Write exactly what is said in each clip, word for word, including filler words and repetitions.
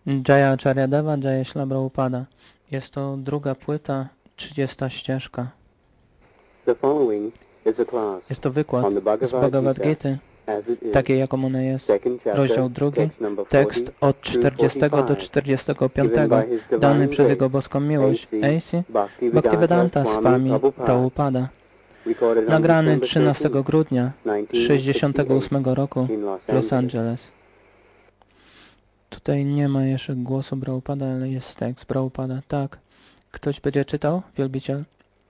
Jaya Acharyadeva, Jaya Śrīla Prabhupada. Jest to druga płyta, trzydziesta ścieżka. The following is a class Jest to wykład on the z Bhagavad Bhagavad Gita, Gity, as it is, takiej jaką ona jest. second chapter, Rozdział drugi, text number tekst forty od through czterdziestego do forty-five, czterdziestego given piątego, by His Divine dany przez Jego Grace, boską miłość, A C A C Bhaktivedanta Bhaktivedanta Swami Swami Prabhupada, Prabhupada, recorded on nagrany December trzynastego grudnia thirteenth, sześćdziesiątego ósmego roku in Los w Los Angeles. Angeles. Tutaj nie ma jeszcze głosu Prabhupada, ale jest tekst Prabhupada. Tak. Ktoś będzie czytał? Wielbiciel?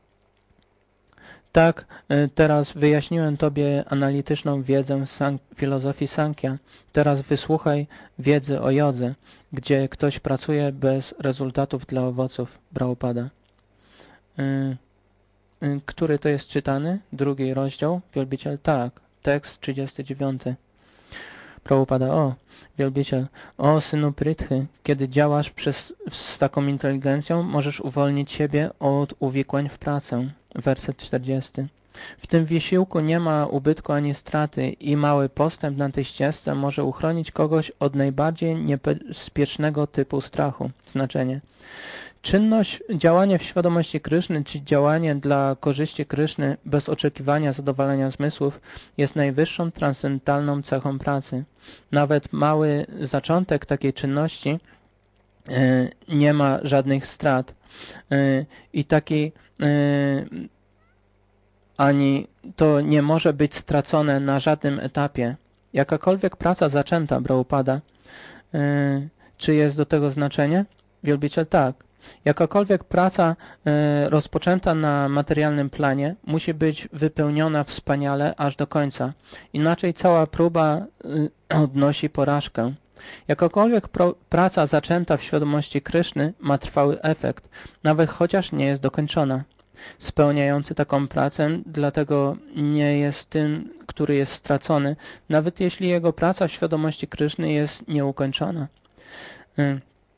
Tak, y, teraz wyjaśniłem Tobie analityczną wiedzę san filozofii Sankhya. Teraz wysłuchaj wiedzy o jodze, gdzie ktoś pracuje bez rezultatów dla owoców. Prabhupada. Y, y, który to jest czytany? Drugi rozdział? Wielbiciel? Tak. Tekst trzydziesty dziewiąty. Prabhupada, o, wielbiciel, o synu Prithy, kiedy działasz przez, z taką inteligencją, możesz uwolnić siebie od uwikłań w pracę. Werset czterdziesty. W tym wysiłku nie ma ubytku ani straty i mały postęp na tej ścieżce może uchronić kogoś od najbardziej niebezpiecznego typu strachu. Znaczenie. Czynność, działanie w świadomości Kryszny, czy działanie dla korzyści Kryszny bez oczekiwania zadowolenia zmysłów jest najwyższą transcendentalną cechą pracy. Nawet mały zaczątek takiej czynności y, nie ma żadnych strat y, i taki y, ani to nie może być stracone na żadnym etapie. Jakakolwiek praca zaczęta, Prabhupada, y, czy jest do tego znaczenie? Wielbiciel, tak. Jakakolwiek praca y, rozpoczęta na materialnym planie musi być wypełniona wspaniale aż do końca. Inaczej cała próba y, odnosi porażkę. Jakakolwiek pro, praca zaczęta w świadomości Kryszny ma trwały efekt, nawet chociaż nie jest dokończona. Spełniający taką pracę dlatego nie jest tym, który jest stracony, nawet jeśli jego praca w świadomości Kryszny jest nieukończona. Y,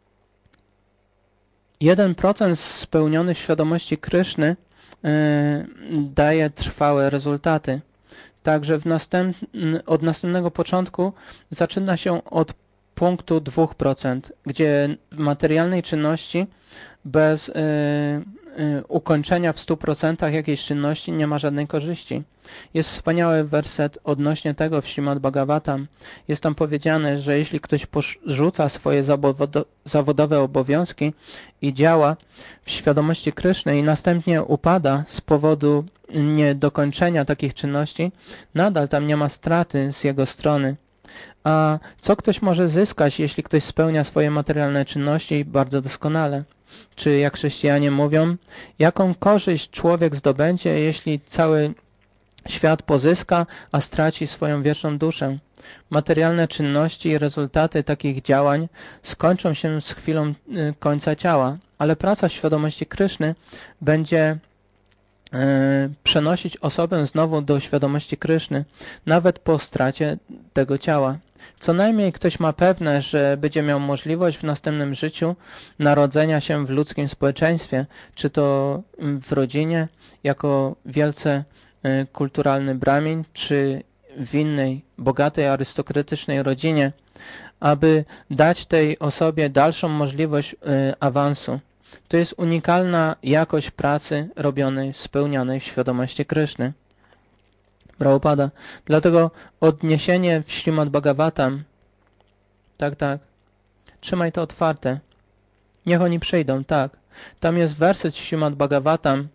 jeden procent spełniony w świadomości Kryszny yy, daje trwałe rezultaty. Także w następ, od następnego początku zaczyna się od punktu dwa procent, gdzie w materialnej czynności bez yy, yy, ukończenia w stu procentach jakiejś czynności nie ma żadnej korzyści. Jest wspaniały werset odnośnie tego w Śrimad Bhagavatam. Jest tam powiedziane, że jeśli ktoś porzuca swoje zawodowe obowiązki i działa w świadomości Kryszny i następnie upada z powodu niedokończenia takich czynności, nadal tam nie ma straty z jego strony. A co ktoś może zyskać, jeśli ktoś spełnia swoje materialne czynności bardzo doskonale? Czy jak chrześcijanie mówią, jaką korzyść człowiek zdobędzie, jeśli cały świat pozyska, a straci swoją wieczną duszę? Materialne czynności i rezultaty takich działań skończą się z chwilą y, końca ciała, ale praca świadomości Kryszny będzie y, przenosić osobę znowu do świadomości Kryszny, nawet po stracie tego ciała. Co najmniej ktoś ma pewne, że będzie miał możliwość w następnym życiu narodzenia się w ludzkim społeczeństwie, czy to w rodzinie, jako wielce y, kulturalny bramin, czy w innej, bogatej, arystokratycznej rodzinie, aby dać tej osobie dalszą możliwość y, awansu. To jest unikalna jakość pracy robionej, spełnianej w świadomości Kryszny. Prabhupada. Dlatego odniesienie w Śrimad Bhagavatam, tak, tak, trzymaj to otwarte. Niech oni przyjdą, tak. Tam jest werset w Śrimad Bhagavatam,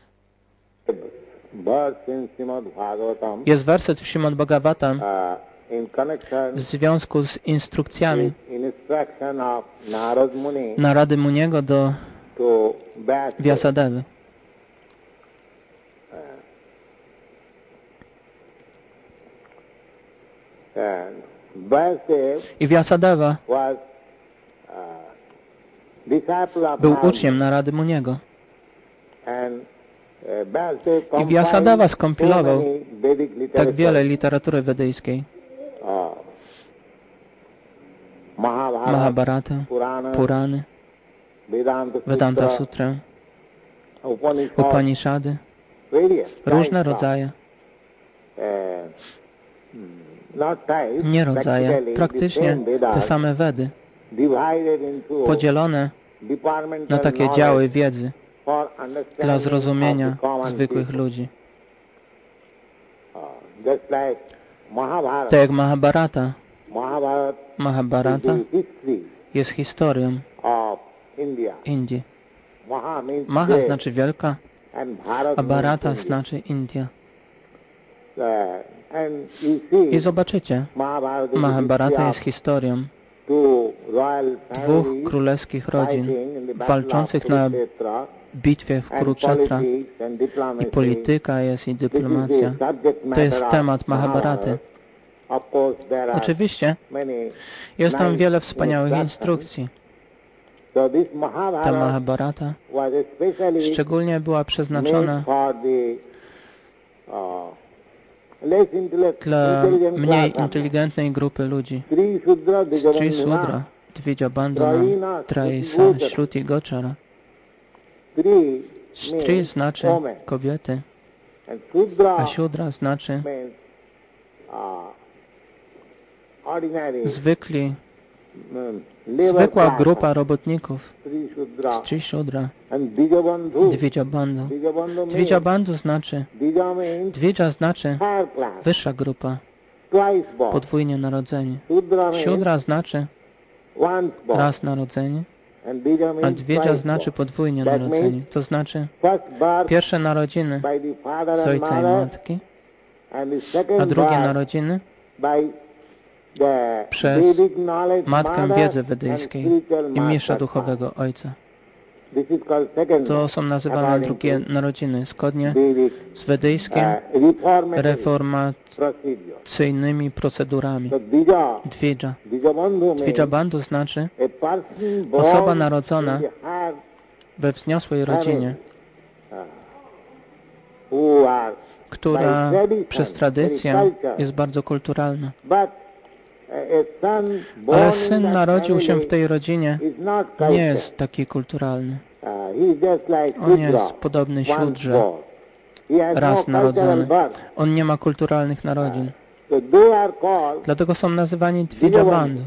jest werset w Śrimad Bhagavatam w związku z instrukcjami Narady Muniego do Vyasadevy. I Vyasadeva był uczniem Narady Muniego. I Vyasadeva skompilował tak wiele literatury wedyjskiej. Mahabharata, Purany, Vedanta Sutrę, Upanishady, różne rodzaje. Nie rodzaje, praktycznie te same Wedy. divided into podzielone na departmental takie knowledge działy wiedzy for dla understanding of zrozumienia the common zwykłych people. ludzi. Uh, Just like Mahabharata. Tak jak Mahabharata. Mahabharata Mahabharata is the history jest historią of India. Indii. Maha means Maha great, znaczy wielka, and Bharat a Bharata means India. znaczy India. Uh, and you see, I zobaczycie, Mahabharata is the Mahabharata history jest of historią two royal dwóch families królewskich rodzin fighting in the battle of walczących na Kurukshetra, bitwie w and Kurukshetra. politics and I diplomacy. polityka jest, i This is dyplomacja. the subject To matter jest of temat Mahabharaty. Mahabharata. Of course, there are Oczywiście many jest tam nice wiele wspaniałych instructions. instrukcji. So this Ta Mahabharata Mahabharata was especially szczególnie była made przeznaczona for the uh, less intellect, dla intelligent mniej class. inteligentnej grupy ludzi. Sri Shudra, Sri Dijabandhuna. Sudra, Dvijabandhuna, Traina, Traisa, Shruti Shruti Gochara. Sri Stri means znaczy woman, kobiety, and Shudra a Shudra znaczy means uh, ordinary zwykli, um, labor zwykła class. grupa robotników. Sri Shudra Stri Shudra, and Dijabandhu. Dvijabandhu. Dijabandhu means Dvijabandhu znaczy, Dija means Dvija znaczy higher class, wyższa grupa, twice born. podwójnie narodzeni. Shudra means Shudra znaczy once born. raz narodzeni, And Dija a means Dvija twice znaczy born. podwójnie That narodzeni. means To znaczy first birth pierwsze narodziny by the father z and ojca i mother, matki, and the a second drugie birth narodziny by the przez Vedic knowledge matkę mother wiedzy and wedyjskiej spiritual i mistrza master duchowego ojca. father. This is called second To birth, są nazywane according drugie to narodziny, zgodnie Vedic z wedyjskim uh, reformatory reformacyjnymi procedure. procedurami. So Dija, Dvija. Dijabandhu means Dvijabandhu znaczy a person born osoba narodzona in the higher we wzniosłej rodzinie, who are która by tradition, przez tradycję very culture, jest bardzo kulturalna. but a son born Ale in syn that narodził się w family tej rodzinie, is not nie culture. jest taki kulturalny. Uh, he is just like On Shudra, jest podobny once Shudrze, born. He has no raz cultural narodzony. birth. On nie ma kulturalnych narodzin. So they are called Dlatego są nazywani Dvijabandhu.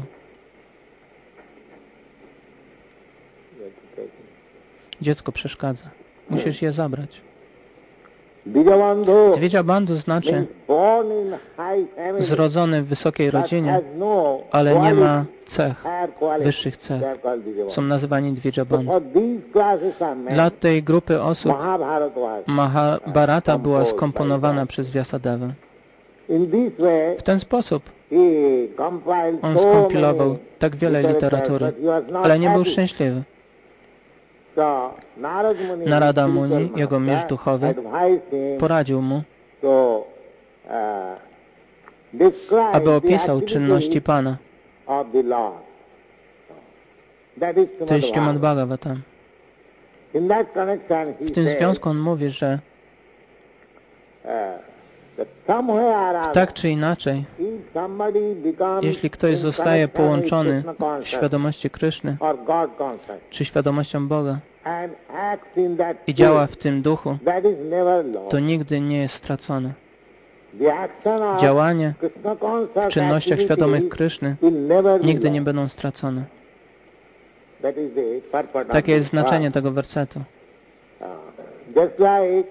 Dziecko przeszkadza. Musisz je zabrać. Dijabandhu Dvijabandhu znaczy means born in high family, zrodzony w wysokiej but rodzinie, has no ale nie quality, ma cech, higher quality. wyższych cech. They are called Dijabandhu. Są nazywani So Dvijabandhu. for these classes of men, Dla tej grupy osób Mahabharata was Mahabharata była composed skomponowana by przez Vyasadevę. in this way. W ten sposób He compiled on so skompilował many tak wiele literatures, literatury, but he was not ale nie był happy. szczęśliwy. So, Narad Muni, Narada his Muni, spiritual jego master, mistrz duchowy, advised him poradził mu, to uh, describe aby the opisał czynności activities Pana. of the Lord. That is To jest Śrimad Srimad Bhagavatam. Bhagavatam. In that connection, he W tym says, związku on mówi, że uh, that somewhere or other, tak czy inaczej, if somebody becomes jeśli ktoś in zostaje connection with połączony Krishna w consciousness świadomości Kryszny or God consciousness czy świadomością Boga and acts in that i działa spirit, w tym duchu, that is never lost. to nigdy nie jest stracone. The action of Działanie Krishna w conscious czynnościach activity świadomych Kryszny will never be nigdy nie lost. będą stracone. That is the purpose of Takie jest this znaczenie verse. tego wersetu. Uh, Just like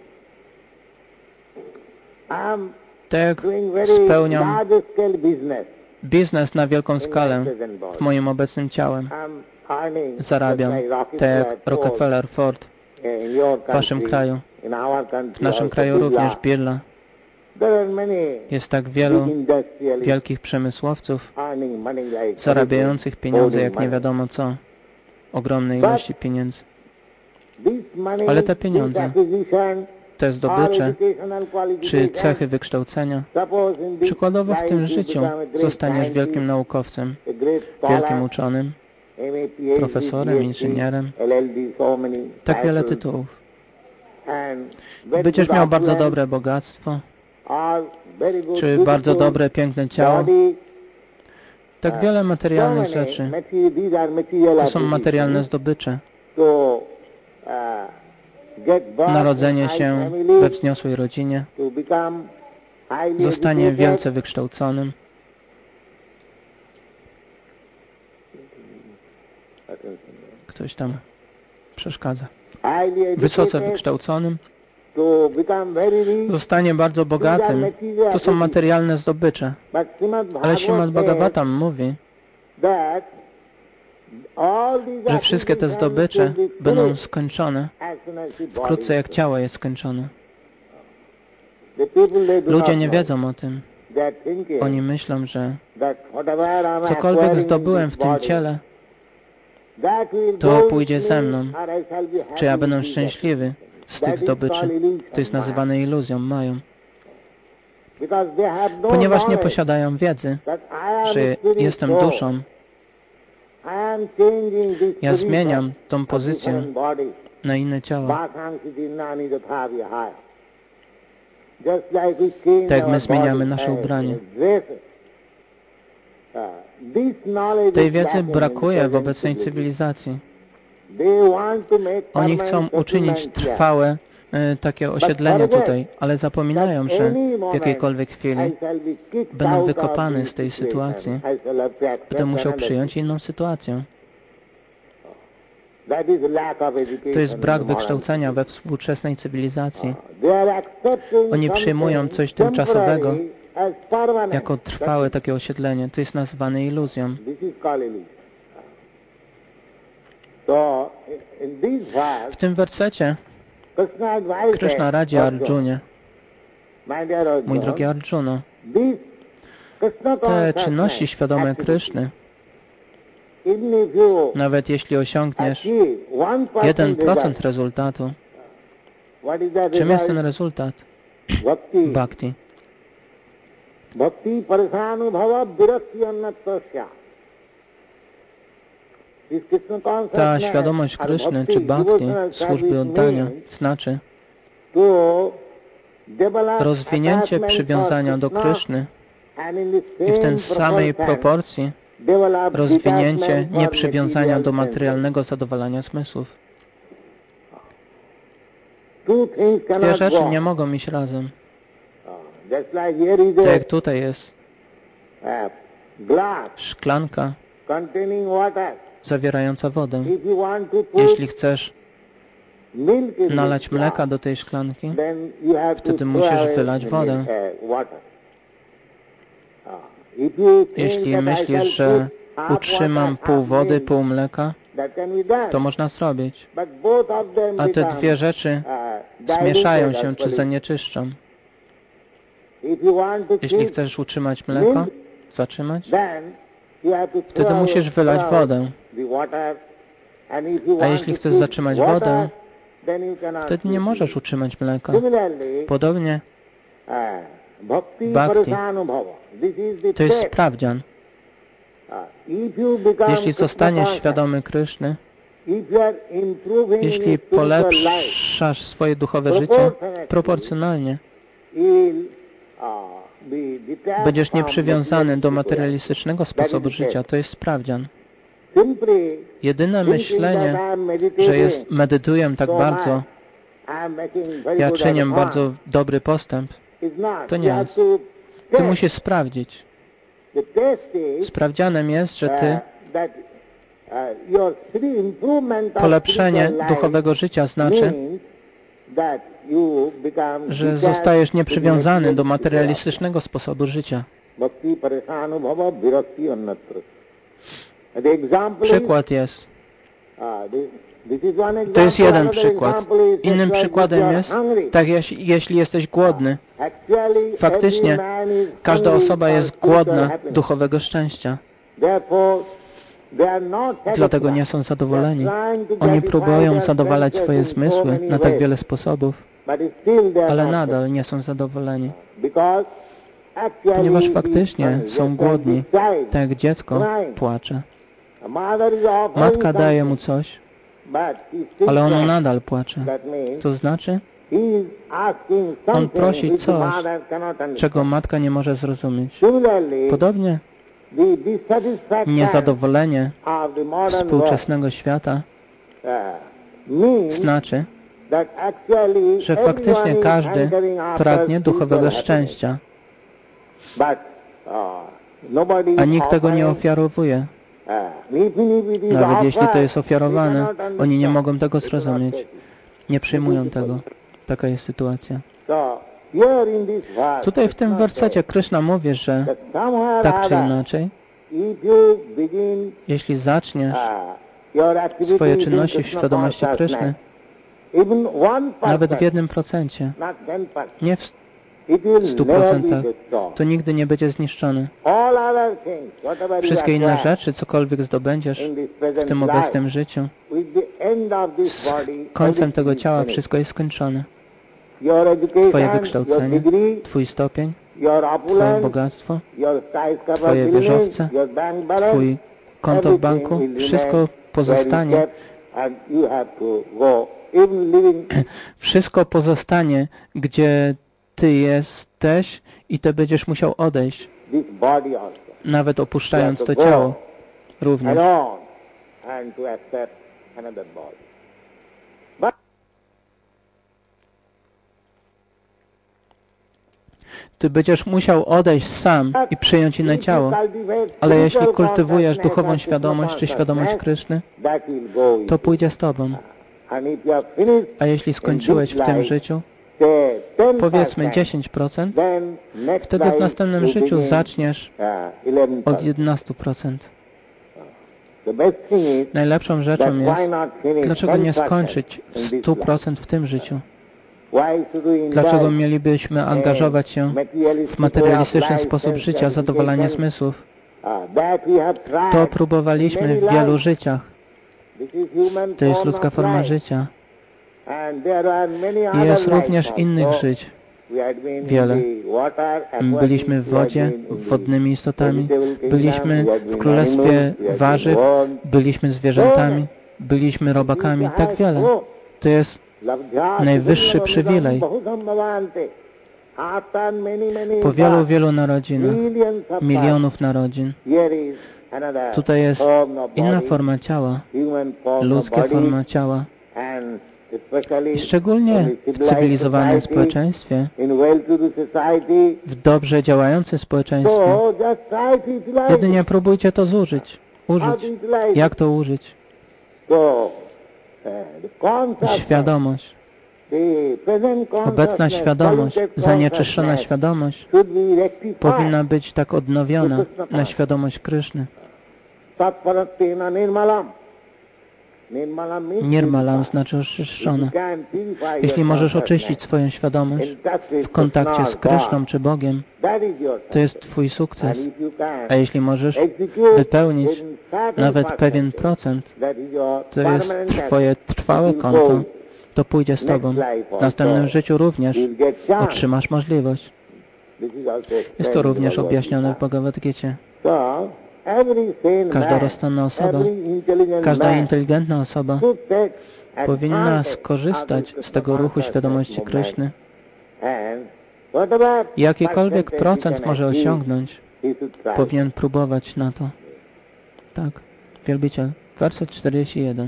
I'm Tak jak doing very spełniam large scale business biznes na wielką in skalę my present body. w moim obecnym ciałem, I'm earning zarabiam, just like tak jak Ford, Rockefeller, Ford, in your w waszym country, kraju, in our country w naszym also kraju Birla. również Birla. There are many Jest tak big wielu industrialists wielkich przemysłowców earning money like zarabiających pieniądze jak nie money. wiadomo co, ogromne ilości pieniędzy. This money, Ale te this pieniądze, acquisition, te or zdobycze educational czy qualification, cechy wykształcenia, suppose in this przykładowo w life tym you życiu become a great zostaniesz scientist, wielkim naukowcem, a great wielkim scholar, uczonym, M A, P H D, profesorem, P H D, inżynierem, L L D, so many tak wiele titles, tytułów. and very Będziesz good miał bardzo opulence, dobre bogactwo, or very good, czy bardzo beautiful dobre, piękne ciało, body, tak wiele so materialnych many rzeczy. materi- these are material To są materialne acquisitions. zdobycze. So, uh, get birth Narodzenie in high się family, we wzniosłej rodzinie, to become highly zostanie educated, wielce wykształconym, Ktoś tam przeszkadza. highly Wysoce educated, wykształconym to become very rich, zostanie bardzo bogatym. To są materialne zdobycze. but Srimad Ale Śrimad Bhagavatam Bhagavatam mówi, that all these że wszystkie te acquisitions zdobycze will be będą finished skończone as soon as the body wkrótce, jak is ciało jest skończone. The people, they do Ludzie not nie know. wiedzą o tym. They are thinking Oni myślą, że that whatever I'm cokolwiek acquiring in zdobyłem this w tym body, ciele, that will to go with pójdzie me, ze mną. or I shall be happy Czy ja będę with these szczęśliwy z That tych is zdobyczy? called illusion, To jest nazywane iluzją, mają. because they have no Ponieważ nie knowledge posiadają wiedzy, that I am że spirit jestem soul. duszą, I am changing this ja position zmieniam tą of pozycję different bodies. na inne ciało. Vasangsitinnani tatha vihaya. Just like we change Tak jak our my zmieniamy body, nasze uh, ubranie. dresses. Uh, this knowledge Tej is wiedzy lacking in brakuje w present obecnej cywilization. cywilizacji. They want to make Oni permanent chcą uczynić settlement here. trwałe e, takie osiedlenie tutaj, ale zapominają, że w jakiejkolwiek chwili będę wykopany z tej sytuacji, będę musiał przyjąć inną sytuację. To jest brak wykształcenia we współczesnej cywilizacji. Oni przyjmują coś tymczasowego jako trwałe takie osiedlenie. To jest nazywane iluzją. W tym wersecie Krishna radzi Arjunie: mój drogi Arjuno, te czynności świadome Kryszny, nawet jeśli osiągniesz jeden procent rezultatu, czym jest ten rezultat? Bhakti. Ta świadomość Kryszny czy Bhakti, służby oddania, znaczy rozwinięcie przywiązania do Kryszny i w tej samej proporcji rozwinięcie nieprzywiązania do materialnego zadowalania zmysłów. Dwie rzeczy nie mogą iść razem. Tak jak tutaj jest szklanka zawierająca wodę. Jeśli chcesz nalać mleka do tej szklanki, wtedy musisz wylać wodę. Jeśli myślisz, że utrzymam pół wody, pół mleka, to można zrobić. A te dwie rzeczy zmieszają się czy zanieczyszczą. Jeśli chcesz utrzymać mleko, zatrzymać, wtedy musisz wylać wodę. A jeśli chcesz zatrzymać wodę, wtedy nie możesz utrzymać mleka. Podobnie Bhakti to jest sprawdzian. Jeśli zostaniesz świadomy Kryszny, jeśli polepszasz swoje duchowe życie proporcjonalnie, będziesz nieprzywiązany do materialistycznego sposobu życia. To jest sprawdzian. Jedyne myślenie, że jest, medytuję tak bardzo, ja czynię bardzo dobry postęp, to nie jest. Ty musisz sprawdzić. Sprawdzianem jest, że ty polepszenie duchowego życia znaczy, że zostajesz nieprzywiązany do materialistycznego sposobu życia. Przykład jest. To jest jeden przykład. Innym przykładem jest, tak jeśli, jeśli jesteś głodny. Faktycznie każda osoba jest głodna duchowego szczęścia. Dlatego nie są zadowoleni. Oni próbują zadowalać swoje zmysły na tak wiele sposobów, ale nadal nie są zadowoleni. Ponieważ faktycznie są głodni, tak jak dziecko płacze. Matka daje mu coś, ale ono nadal płacze. To znaczy, on prosi coś, czego matka nie może zrozumieć. Podobnie niezadowolenie współczesnego świata znaczy, że faktycznie każdy pragnie duchowego szczęścia, a nikt tego nie ofiarowuje. Nawet jeśli to jest ofiarowane, oni nie mogą tego zrozumieć. Nie przyjmują tego. Taka jest sytuacja. Tutaj w tym wersecie Kryszna mówi, że tak czy inaczej, jeśli zaczniesz swoje czynności w świadomości Kryszny, nawet w jednym procencie, nie w stu procentach, to nigdy nie będzie zniszczony. Wszystkie inne rzeczy, cokolwiek zdobędziesz w tym obecnym życiu, z końcem tego ciała wszystko jest skończone. Twoje wykształcenie, Twój stopień, Twoje bogactwo, Twoje wieżowce, Twój konto w banku, wszystko pozostanie. Wszystko pozostanie, gdzie Ty jesteś i Ty będziesz musiał odejść, nawet opuszczając to ciało również. Ty będziesz musiał odejść sam i przyjąć inne ciało, ale jeśli kultywujesz duchową świadomość czy świadomość Kryszny, to pójdzie z Tobą. A jeśli skończyłeś w tym życiu, powiedzmy dziesięć procent, wtedy w następnym życiu zaczniesz od jedenaście procent. Najlepszą rzeczą jest, dlaczego nie skończyć w stu procent w tym życiu? Dlaczego mielibyśmy angażować się w materialistyczny sposób życia, zadowalanie zmysłów? To próbowaliśmy w wielu życiach. To jest ludzka forma życia. I jest również innych żyć. Wiele. Byliśmy w wodzie, wodnymi istotami. Byliśmy w królestwie warzyw. Byliśmy zwierzętami. Byliśmy robakami. Tak wiele. To jest najwyższy przywilej. Po wielu, wielu narodzinach, milionów narodzin, tutaj jest inna forma ciała, ludzka forma ciała. I szczególnie w cywilizowanym społeczeństwie, w dobrze działającym społeczeństwie, jedynie próbujcie to zużyć. Użyć. Jak to użyć? Świadomość. Obecna świadomość, zanieczyszczona świadomość powinna być tak odnowiona na świadomość Kryszny. Nirmalam znaczy oczyszczona. Jeśli możesz oczyścić swoją świadomość w kontakcie z Kryszną czy Bogiem, to jest Twój sukces. A jeśli możesz wypełnić nawet pewien procent, to jest Twoje trwałe konto, to pójdzie z Tobą. W następnym życiu również otrzymasz możliwość. Jest to również objaśnione w Bhagavad Gicie. Każda rozsądna osoba, każda inteligentna osoba powinna skorzystać z tego ruchu świadomości Kryszny. Jakikolwiek procent może osiągnąć, powinien próbować na to. Tak, wielbiciel. Werset czterdziesty jeden.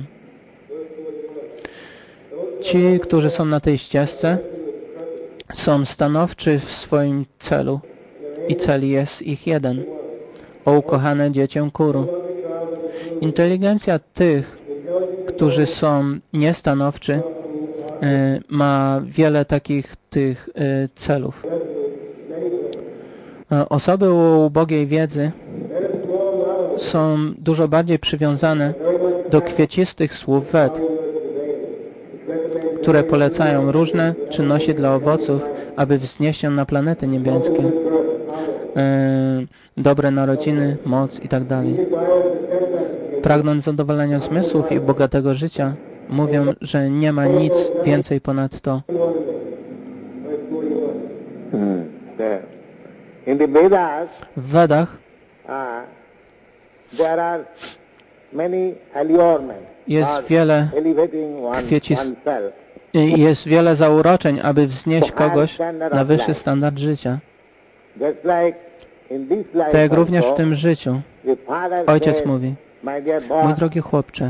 Ci, którzy są na tej ścieżce, są stanowczy w swoim celu i cel jest ich jeden. O ukochane dziecię Kuru. Inteligencja tych, którzy są niestanowczy, ma wiele takich tych celów. Osoby o ubogiej wiedzy są dużo bardziej przywiązane do kwiecistych słów Ved, które polecają różne czynności dla owoców, aby wznieść się na planety niebieskie. Dobre narodziny, moc i tak dalej. Pragnąc zadowolenia zmysłów i bogatego życia, mówią, że nie ma nic więcej ponad to. W Wedach jest wiele kwiecist... jest wiele zauroczeń, aby wznieść kogoś na wyższy standard życia. Tak jak również w tym życiu. Ojciec mówi, mój drogi chłopcze,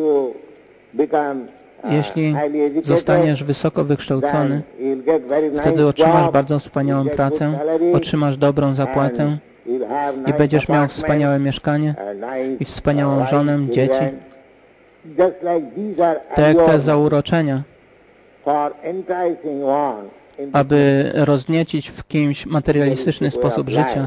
jeśli zostaniesz wysoko wykształcony, wtedy otrzymasz bardzo wspaniałą pracę, otrzymasz dobrą zapłatę you'll have i nice będziesz miał apartment, wspaniałe mieszkanie a nice, i wspaniałą uh, żonę, wife, dzieci. children. Just like these are Tak jak te allures zauroczenia, for enticing one into aby rozniecić w kimś materialistyczny sposób życia.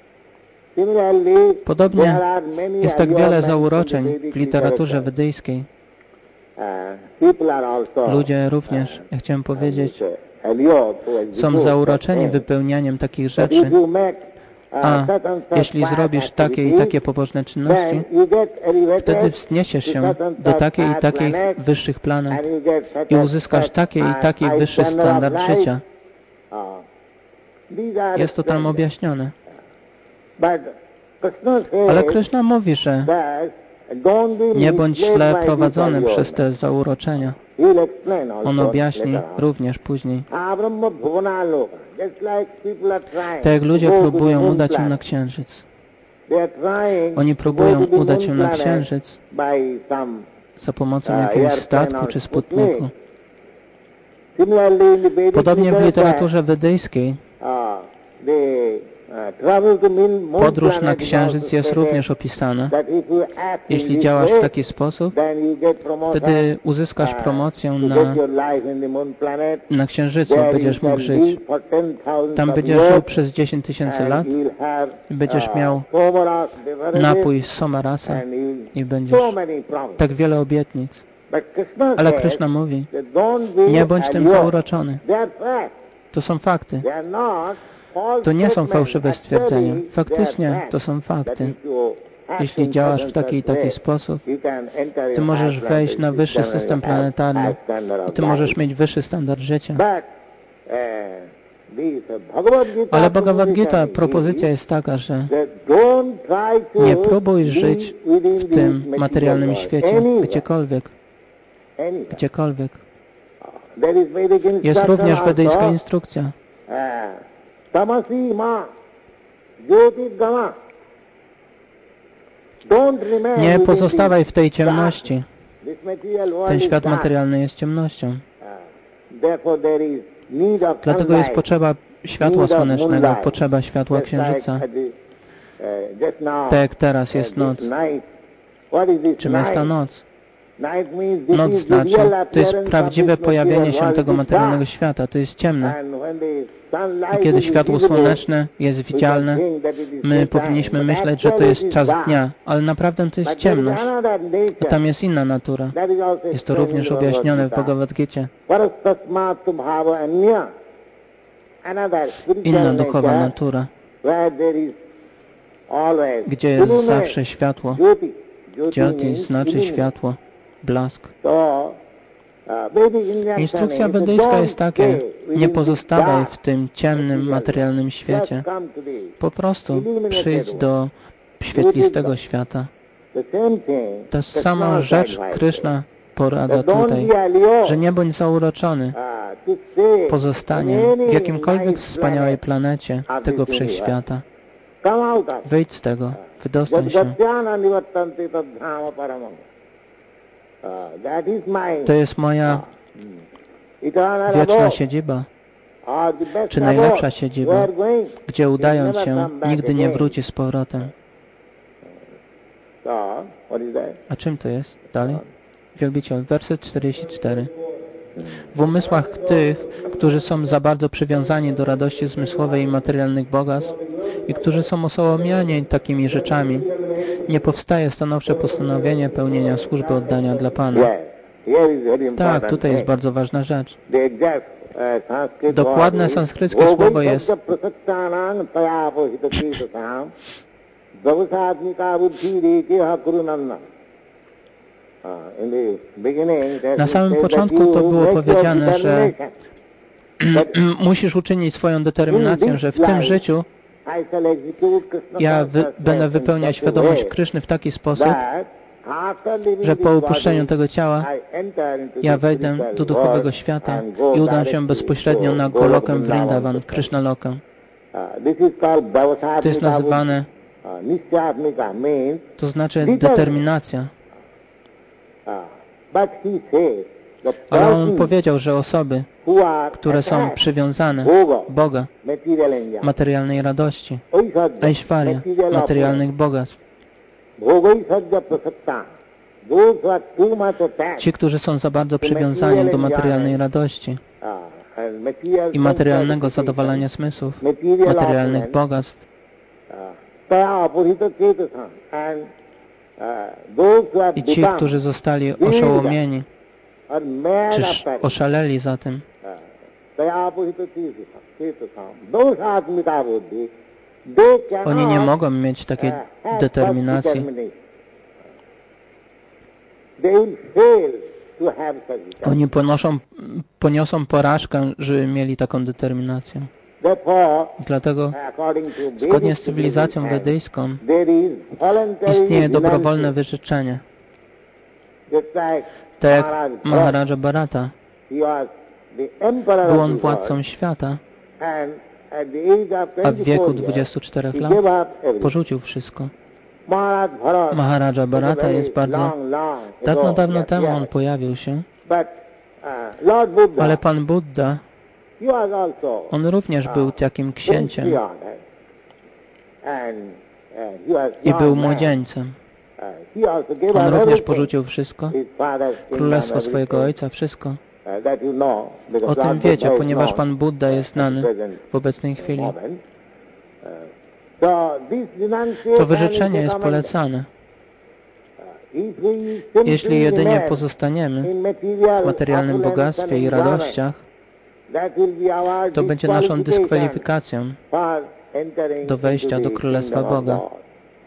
Similarly, Podobnie there are many jest tak wiele allurements zauroczeń in the Vedic w literaturze literature. wedyjskiej. Uh, people are also Ludzie również, ja chciałem powiedzieć, uh, allured to execute są such zauroczeni things. wypełnianiem takich But rzeczy. if you make, uh, A such and such jeśli pious zrobisz takie i activities, takie pobożne czynności, then you get elevated wtedy wzniesiesz to się such and do such takiej i higher takich planet, wyższych planet and you get such i and uzyskasz such taki i high- taki high wyższy standard of standard life. życia. Uh, these are Jest to tam explained. objaśnione. But Krishna says Ale Kryszna mówi, że that don't be nie bądź misled źle by these prowadzony allures. przez te zauroczenia. He'll explain also On objaśni later on. również później. Ah, Brahma Bhuvanaloka, just like people are trying Tak jak ludzie to go to the próbują moon udać się planet. na Księżyc. They are trying Oni to próbują go to the udać się moon na planet Księżyc by some za pomocą uh, jakiegoś airplane statku or czy Sputnik. sputniku. Similarly, in the Vedic Podobnie w literature, literaturze wedyjskiej uh, the uh, travel to moon moon podróż na planet is Księżyc also jest stated również opisana. that if you act in Jeśli this działasz w way, taki sposób, then you get promotion, wtedy uzyskasz uh, promocję to na, get your life in the moon planet. na Księżycu. There Będziesz you can mógł żyć. live for ten thousand Tam of będziesz żył years, przez dziesięć tysięcy and lat. you'll have, I będziesz uh, miał Somaras beverages, napój z Somarasa and you'll- i będziesz so many promises. tak wiele obietnic. But Krishna Ale says Kryszna mówi, that don't be nie bądź tym allured. zauroczony. They are facts. To są fakty. They are not false To nie są statements. fałszywe stwierdzenia. Actually, Faktycznie they are to są facts. fakty. That if you act Jeśli in działasz such w taki i and such taki way, sposób, you can enter ty in możesz high wejść na planet wyższy system system and have planetarny high standard i of ty life. możesz mieć wyższy standard życia. But, uh, this Bhagavad Gita Ale Bhagavad Gita, proposition propozycja is jest taka, że that don't try to nie próbuj be żyć within w the tym material materialnym world. świecie, Anywhere, gdziekolwiek, anywhere. gdziekolwiek. There is Vedic Jest instruction również wedyjska also. instrukcja. Uh, Tamasi ma jyoti gama. Don't remain Nie within pozostawaj the w tej ciemności. dark. This material world Ten is świat dark. materialny jest ciemnością. Uh, Therefore there is need of Dlatego jest sunlight, potrzeba światła need of słonecznego, moonlight. potrzeba światła Just like księżyca. at the, uh, just now, Tak jak teraz uh, jest this noc. night. What is this Czym jest ta night? noc? Night means this Noc is the znaczy, real to jest appearance of prawdziwe this pojawienie material się world. tego It is materialnego dark. świata. To jest ciemne. And when the I sunlight kiedy is światło visible, słoneczne jest we can widzialne, think that it is my daytime. powinniśmy But myśleć, że to actually jest it is czas dark. dnia, ale naprawdę to jest But there is ciemność. another nature. Tam jest inna natura. That is also Jest to explained również in the Bhagavad objaśnione w Gita. Bhagavad Gicie. Parastasmatu bhava anya. Another spiritual Inna duchowa nature natura, where there is always gdzie jest illumination. zawsze światło. Jyoti. Jyoti Jyoti means znaczy illumination. światło, blask. So, uh, Vedic injunction Instrukcja is that wedyjska don't jest takie, stay within nie the pozostawaj dark w tym ciemnym, materialnym świecie. Just come to the Po prostu przyjdź do świetlistego świata. The same thing, Ta Krishna sama rzecz advises. Kryszna porada That don't tutaj, be allured, że nie bądź zauroczony. uh, to stay Pozostanie in any w jakimkolwiek nice wspaniałej planet planecie of tego this wszechświata. Come out of it. Wyjdź z tego, wydostań się. Jadgatyana nivartanti tadhama paramam. Uh, That is my To jest moja eternal wieczna abode, siedziba, or the best czy najlepsza abode. siedziba, We are going. gdzie udając never się, come back nigdy nie again. wróci z powrotem. So, what is that? A czym to jest? Dalej. Wielbiciel, werset czterdziesty czwarty. W umysłach tych, którzy są za bardzo przywiązani do radości zmysłowej i materialnych bogactw i którzy są oszołomiani takimi rzeczami, nie powstaje stanowcze postanowienie pełnienia służby oddania dla Pana. Yes. Here is very important Tak, tutaj jest thing. bardzo ważna rzecz. The exact, uh, Sanskrit Dokładne word is, sanskryckie słowo jest prasattanang tayapohitatisasam dvavasatmika buddhi hakurunanna. In the beginning, that Na it samym says that początku you to było make your powiedziane, że determination. musisz uczynić swoją determinację, że w tym życiu I shall execute Krishna ja wy, consciousness będę in wypełniać such a świadomość way Kryszny w taki sposób, that after leaving że po this opuszczeniu body, tego ciała I enter into ja the wejdę spiritual do duchowego world świata and go i udam się directly bezpośrednio to na Goloka Golokę Vrindavan Vrindavan, system. Krishna Lokę. Uh, this is called Bhavasatmika To jest nazywane, buddhi. Uh, Nisyatmika means, to znaczy determinacja. uh, but he says, the Ale on persons powiedział, że osoby, who are które są attached przywiązane Bhoga, Boga, material enjoyment, materialnej radości, Aishwarya, Aishwarya, material materialnych bogactw, Bhogaishwarya prasakta, those who are too much attached ci, którzy są za bardzo przywiązani do materialnej radości uh, and material i materialnego satisfaction, zadowalania zmysłów, material materialnych opulence, bogactw, uh, taya apurita chetasam, and uh, those who have i ci, become którzy zostali oszołomieni, are mad czy after oszaleli za tym, uh, taya apurita chetasam, those atmika buddhi, they cannot oni nie mogą mieć takiej uh, have determinacji. such determination. They will fail to have such determination. Oni ponoszą, poniosą porażkę, żeby mieli taką determinację. Therefore, Dlatego according to Vedic zgodnie z cywilizacją civilization, wedyjską there is voluntary istnieje dobrowolne renunciation. wyrzeczenie. Just like Tak jak Maharaj Bharat, Maharaja Bharata, he was the emperor był of on the władcą world, świata, and at the age of a w wieku twenty-four years, dwudziestu czterech he lat gave up everything. porzucił wszystko. Maharaj Bharat Maharaja was a Bharata very jest bardzo long, long dawno, ago dawno that temu year. on pojawił się, But uh, Lord Buddha, ale Pan Buddha, he was also on również był takim księciem princely order, and uh, he was i young był man. młodzieńcem. Uh, he also gave On up również everything. porzucił wszystko, His father's kingdom, królestwo swojego everything, ojca, wszystko. uh, that you know, because O tym Lord wiecie, Buddha is ponieważ known Pan Buddha jest at znany present w obecnej chwili. moment. Uh, so this renunciation To wyrzeczenie is jest recommended. polecane. Uh, if we simply Jeśli jedynie remain pozostaniemy in material w materialnym opulence bogactwie and i enjoyment, radościach, that will be our to będzie naszą disqualification dyskwalifikacją for entering do wejścia into do the Królestwa kingdom of Boga. God.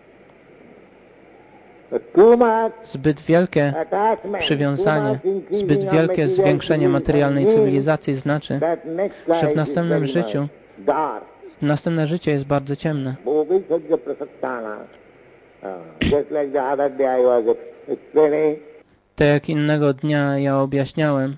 But too much Zbyt wielkie attachment, przywiązanie, too much increasing zbyt of wielkie material zwiększenie civilizations materialnej means cywilizacji znaczy, that next że life w is następnym very życiu, much dark. następne życie jest bardzo ciemne. Bhogaishwarya prasaktana. Uh, just like the other day I was ex- explaining, Tak jak innego dnia ja objaśniałem,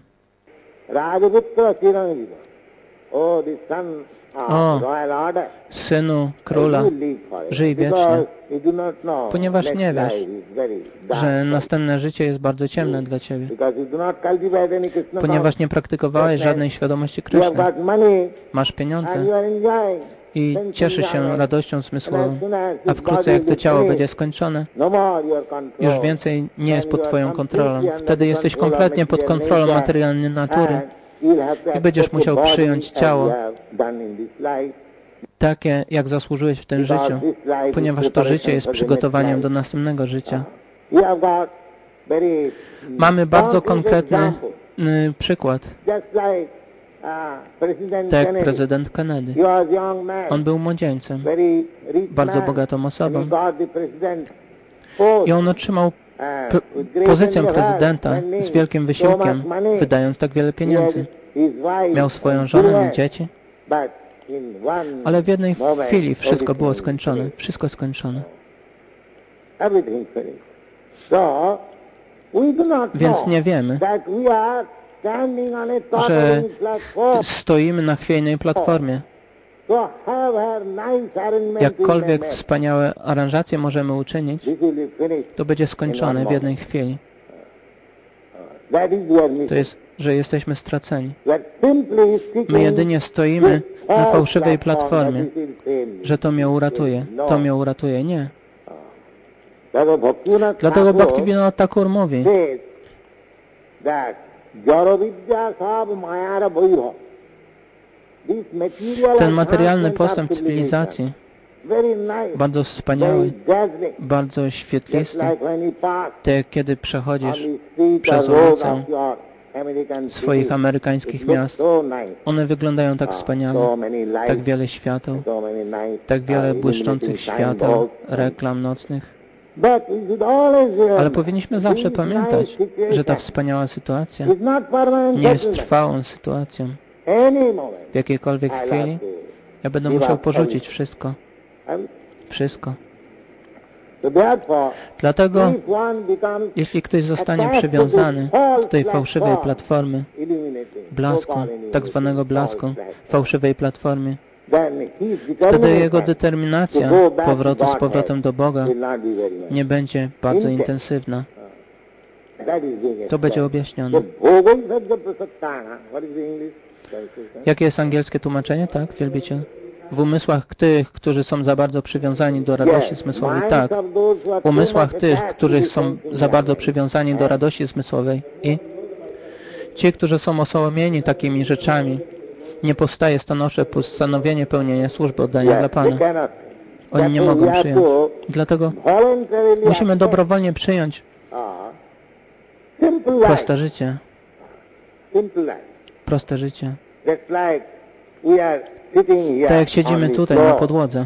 Rajaputra Chiranjiva. Oh, the son of O, royal order. synu króla, You live forever, żyj wiecznie, because you do not know ponieważ next nie wiesz, life is very dark że for you. następne życie jest bardzo ciemne dla Ciebie, Because you do not cultivate any Krishna ponieważ nie praktykowałeś żadnej świadomości you have Kryszny. got money Masz and pieniądze you are enjoying. i sense cieszysz się enjoyment. radością zmysłową, And as soon as a this wkrótce body jak to is ciało finished, będzie skończone, no more your control. już więcej nie jest Then pod you are Twoją completely kontrolą. under Wtedy the jesteś control of kompletnie pod material kontrolą nature, materialnej natury and you'll have to i będziesz accept musiał the body przyjąć as ciało, you have done in this life, takie jak zasłużyłeś w tym because życiu, this life is ponieważ to preparation życie jest for the next przygotowaniem life. do następnego życia. You have got very Mamy bardzo concrete konkretny example. y, przykład, Just like uh, President tak jak Kennedy. prezydent Kennedy. He was young man, On był młodzieńcem, very rich bardzo man, bogatą and osobą he got the president post. i on otrzymał And p- with great pozycję endeavor, prezydenta spending z wielkim so wysiłkiem, much money. wydając tak wiele He had pieniędzy. his wife Miał swoją and żonę children, i dzieci, but in one ale w jednej moment, chwili wszystko było everything skończone. finished. Wszystko skończone. Everything finished. So, we do not Więc know nie wiemy, that we are standing on a że tottering platform. stoimy na chwiejnej platformie. So however nice arrangement we Jakkolwiek may make, wspaniałe aranżacje możemy uczynić, this will be finished. to będzie skończone w jednej chwili. That is your To mission. jest, że jesteśmy straceni. That simply sticking My jedynie stoimy na false fałszywej platform, platformie, that is will save że to mnie uratuje. No. To mnie uratuje. Nie. Dlatego Bhaktivinoda Dlatego Thakur Bhaktivinoda Thakur mówi, says that Jaravidya sab mayara vaibhav. This material ten materialny advancement postęp of cywilizacji, very nice, bardzo wspaniały, very dazzling, bardzo just świetlisty, like when you pass tak jak kiedy on przechodzisz the street przez or road ulicę of your American swoich city, amerykańskich it looks miast. so nice. One wyglądają tak Ah, so wspaniale, many lights, tak wiele świateł, so many nice, tak wiele uh, błyszczących illuminating świateł, signboards. reklam nocnych. But we should always remember, Ale powinniśmy zawsze this pamiętać, nice situation że ta wspaniała sytuacja is not permanent nie jest settlement. trwałą sytuacją. Any moment, W jakiejkolwiek I'll have chwili to ja będę give musiał up porzucić everything. wszystko. And Wszystko. so therefore, Dlatego, if one becomes jeśli ktoś zostanie attached to przywiązany this false do tej fałszywej platform, platformy, illuminating, blasku, so-called tak illuminating, zwanego blasku, false platform, fałszywej platformie, then his wtedy jego determination determinacja to go back powrotu to z powrotem Godhead do Boga will not be very much. nie będzie bardzo Intense. intensywna. That is being To będzie explained. objaśnione. The Bhogoisarga Prasattana, what is the English translation? Jakie jest angielskie tłumaczenie? Tak, wielbiciel? W umysłach tych, którzy są za bardzo przywiązani do radości zmysłowej. Tak. W umysłach tych, którzy są za bardzo przywiązani do radości zmysłowej. I ci, którzy są oszołomieni takimi rzeczami, nie powstaje stanowcze postanowienie pełnienia służby oddania dla Pana. Oni nie mogą przyjąć. Dlatego musimy dobrowolnie przyjąć proste życie. Proste życie. Tak jak siedzimy tutaj na podłodze.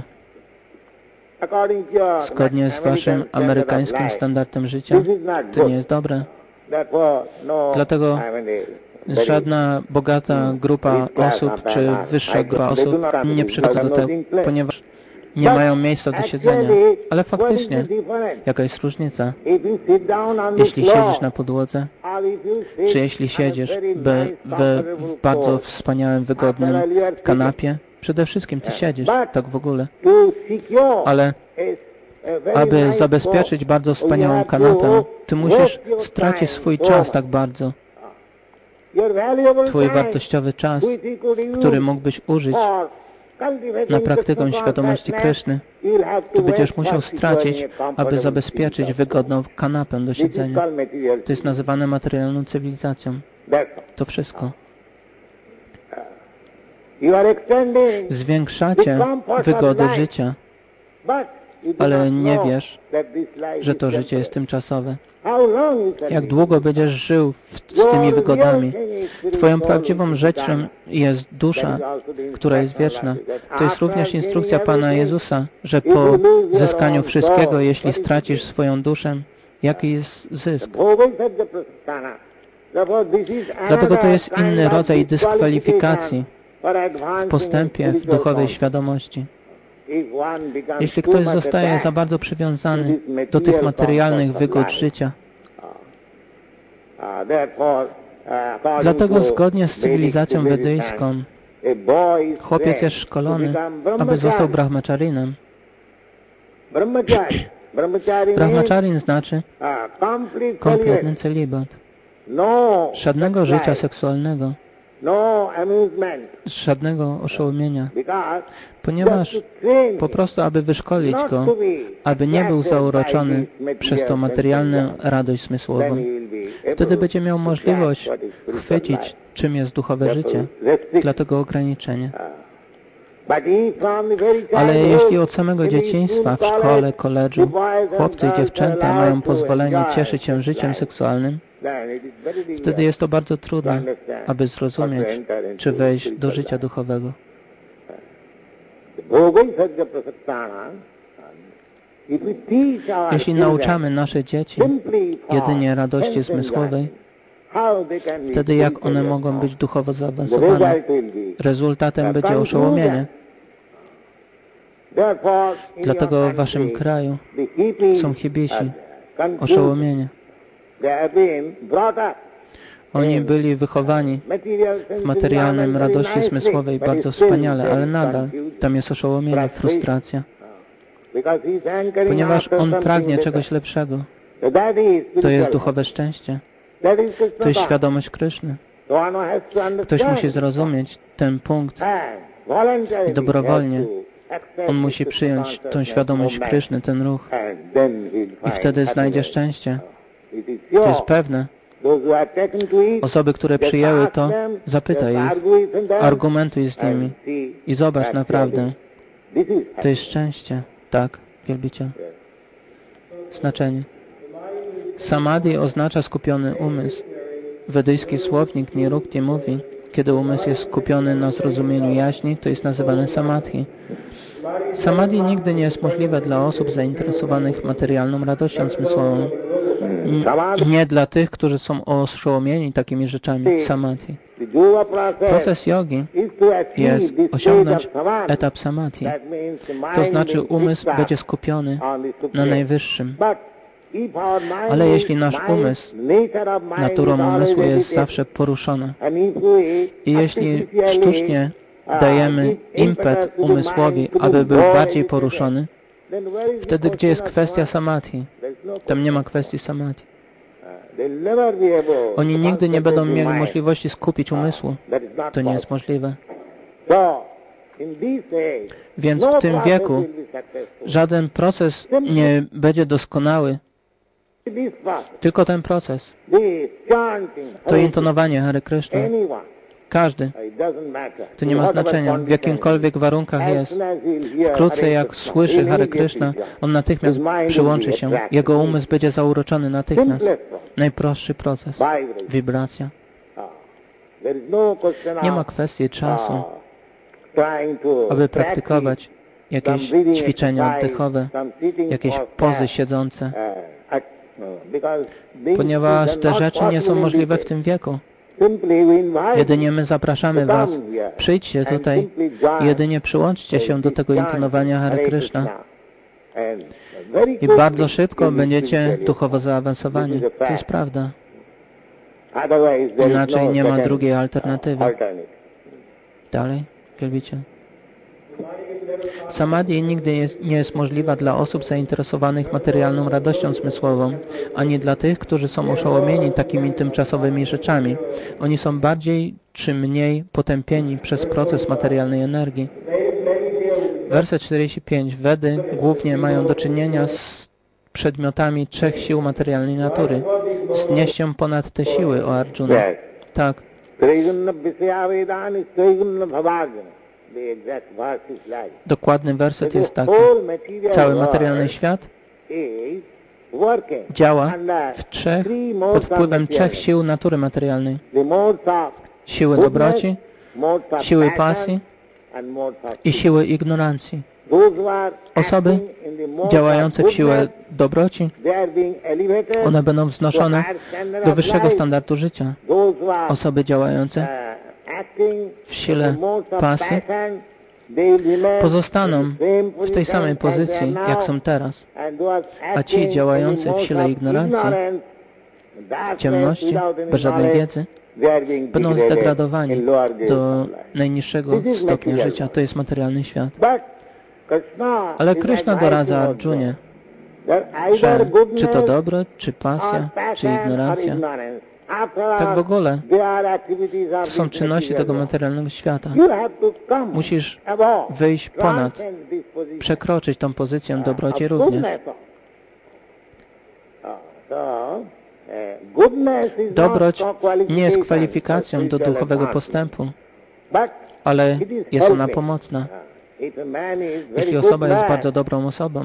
Zgodnie z Waszym amerykańskim standardem życia, to nie jest dobre. Dlatego żadna bogata grupa osób, czy wyższa grupa osób nie przychodzi do tego, ponieważ nie mają miejsca do siedzenia. Ale faktycznie, jaka jest różnica? Jeśli siedzisz na podłodze, czy jeśli siedzisz by we, w bardzo wspaniałym, wygodnym kanapie, przede wszystkim Ty siedzisz, tak w ogóle. Ale aby zabezpieczyć bardzo wspaniałą kanapę, Ty musisz stracić swój czas tak bardzo. Twój wartościowy czas, który mógłbyś użyć na praktykę świadomości Kryszny, Ty będziesz musiał stracić, aby zabezpieczyć wygodną kanapę do siedzenia. To jest nazywane materialną cywilizacją. To wszystko. Zwiększacie wygodę życia, ale nie wiesz, że to życie jest tymczasowe. Jak długo będziesz żył w, z tymi wygodami? Twoją prawdziwą rzeczą jest dusza, która jest wieczna. To jest również instrukcja Pana Jezusa, że po zyskaniu wszystkiego, jeśli stracisz swoją duszę, jaki jest zysk? Dlatego to jest inny rodzaj dyskwalifikacji w postępie w duchowej świadomości. Jeśli ktoś zostaje za bardzo przywiązany do tych materialnych wygód życia, dlatego zgodnie z cywilizacją wedyjską chłopiec jest szkolony, aby został brahmacharinem. Brahmacharin znaczy kompletny celibat. Żadnego życia seksualnego, żadnego oszołomienia, ponieważ po prostu, aby wyszkolić go, aby nie był zauroczony przez tą materialną radość zmysłową. Wtedy będzie miał możliwość chwycić, czym jest duchowe życie, dlatego ograniczenie. Ale jeśli od samego dzieciństwa w szkole, koledżu, chłopcy i dziewczęta mają pozwolenie cieszyć się życiem seksualnym, wtedy jest to bardzo trudne, aby zrozumieć, czy wejść do życia duchowego. Jeśli nauczamy nasze dzieci jedynie radości zmysłowej, wtedy jak one mogą być duchowo zaawansowane? Rezultatem będzie oszołomienie. Dlatego w Waszym kraju są hibisi, oszołomienie. Oni byli wychowani w materialnym radości zmysłowej bardzo wspaniale, ale nadal tam jest oszołomienie, frustracja. Ponieważ on pragnie czegoś lepszego. To jest duchowe szczęście. To jest świadomość Kryszny. Ktoś musi zrozumieć ten punkt i dobrowolnie on musi przyjąć tą świadomość Kryszny, ten ruch. I wtedy znajdzie szczęście. To jest pewne. Osoby, które przyjęły to, zapytaj ich, argumentuj z nimi i zobacz naprawdę. To jest szczęście. Tak, wielbiciel. Znaczenie. Samadhi oznacza skupiony umysł. Wedyjski słownik Nirukti mówi, kiedy umysł jest skupiony na zrozumieniu jaźni, to jest nazywane samadhi. Samadhi nigdy nie jest możliwe dla osób zainteresowanych materialną radością zmysłową. Nie dla tych, którzy są oszołomieni takimi rzeczami. Samadhi. Proces jogi jest osiągnąć etap samadhi. To znaczy umysł będzie skupiony na najwyższym. Ale jeśli nasz umysł, naturą umysłu jest zawsze poruszona i jeśli sztucznie dajemy impet umysłowi, aby był bardziej poruszony, wtedy gdzie jest kwestia samadhi? Tam nie ma kwestii samadhi. they'll never be able Oni to nigdy nie będą concentrate mieli the mind. możliwości skupić umysłu. That is not To nie jest possible. możliwe. So, in this age, Więc no w tym process wieku will be successful. żaden proces nie będzie doskonały, This process, tylko ten proces. this chanting, To intonowanie Hare Krishna. anyone, Każdy. it doesn't matter. To nie ma znaczenia, w jakimkolwiek warunkach jest. Wkrótce jak słyszy Hare Krishna, on natychmiast przyłączy się. Jego umysł będzie zauroczony natychmiast. Najprostszy proces. Wibracja. Nie ma kwestii czasu, aby praktykować jakieś ćwiczenia oddechowe, jakieś pozy siedzące, ponieważ te rzeczy nie są możliwe w tym wieku. Jedynie my zapraszamy Was, przyjdźcie tutaj, jedynie przyłączcie się do tego intonowania Hare Krishna i bardzo szybko będziecie duchowo zaawansowani. To jest prawda. Inaczej nie ma drugiej alternatywy. Dalej, wielbiciel. Samadhi nigdy jest, nie jest możliwa dla osób zainteresowanych materialną radością zmysłową, ani dla tych, którzy są oszołomieni takimi tymczasowymi rzeczami. Oni są bardziej czy mniej potępieni przez proces materialnej energii. Werset czterdzieści pięć. Wedy głównie mają do czynienia z przedmiotami trzech sił materialnej natury. Wznieś się ponad te siły, o Arjuna. Tak. Dokładny werset jest taki. Cały materialny świat działa w trzech, pod wpływem trzech sił natury materialnej. Siły dobroci, siły pasji i siły ignorancji. Osoby działające w siłę dobroci, one będą wznoszone do wyższego standardu życia. Osoby działające w sile pasji pozostaną w tej samej pozycji, jak są teraz. A ci działający w sile ignorancji, ciemności, bez żadnej wiedzy, będą zdegradowani do najniższego stopnia życia. To jest materialny świat. Ale Krishna doradza Arjunie, że czy to dobro, czy pasja, czy ignorancja, tak w ogóle to są czynności tego materialnego świata. Musisz wyjść ponad, przekroczyć tą pozycję dobroci również. Dobroć nie jest kwalifikacją do duchowego postępu, ale jest ona pomocna. Jeśli osoba jest bardzo dobrą osobą,